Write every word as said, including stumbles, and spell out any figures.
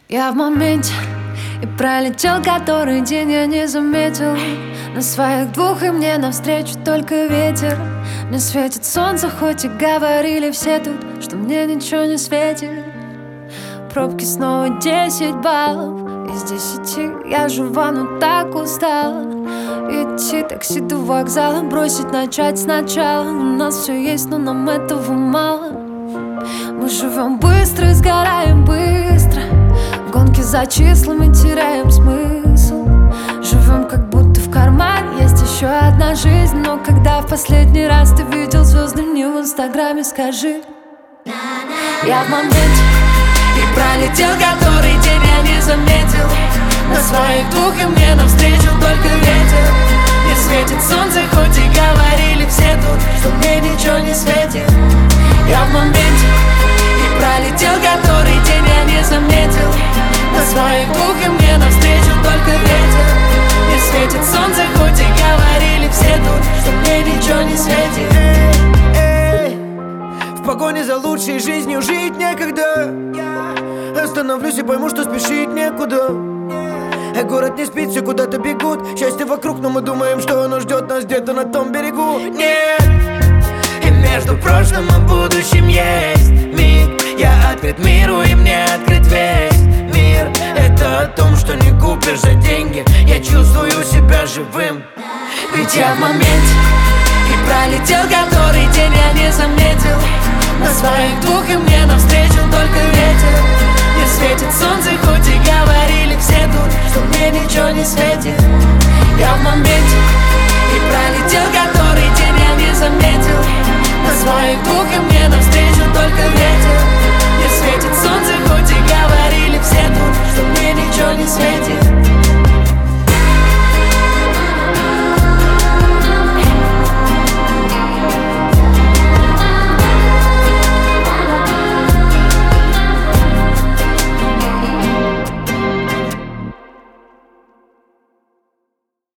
Я в моменте, и пролетел который день, я не заметил. На своих двух и мне навстречу только ветер. Мне светит солнце, хоть и говорили все тут, что мне ничего не светит. Пробки снова десять баллов из десяти. Я жива, но так устала. Идти такси до вокзала, бросить, начать сначала. У нас все есть, но нам этого мало. Мы живем быстро и сгораем быстро. В гонке за числами теряем смысл. Живем как будто в кармане есть еще одна жизнь. Но когда в последний раз ты видел звезды мне в инстаграме, скажи. Я в моменте, и пролетел который день, я не заметил. На своих двух и мне навстречу только ветер. Не светит солнце, хоть и говорили все тут, что мне ничего не светит. Я в моменте, и пролетел который день, я не заметил. На своих двух и мне навстречу только ветер. Не светит солнце, хоть и говорили все тут, что мне ничего не светит. Эй, эй, в погоне за лучшей жизнью жить некогда. Остановлюсь и пойму, что спешить некуда. А город не спит, все куда-то бегут. Счастье вокруг, но мы думаем, что оно ждет нас где-то на том берегу. Нет, и между прошлым и будущим есть миг. Я открыт миру, и мне открыт весь мир. Это о том, что не купишь за деньги. Я чувствую себя живым, ведь я в моменте, и пролетел который день, я не заметил. На своих двух и мне навстречу только ветер.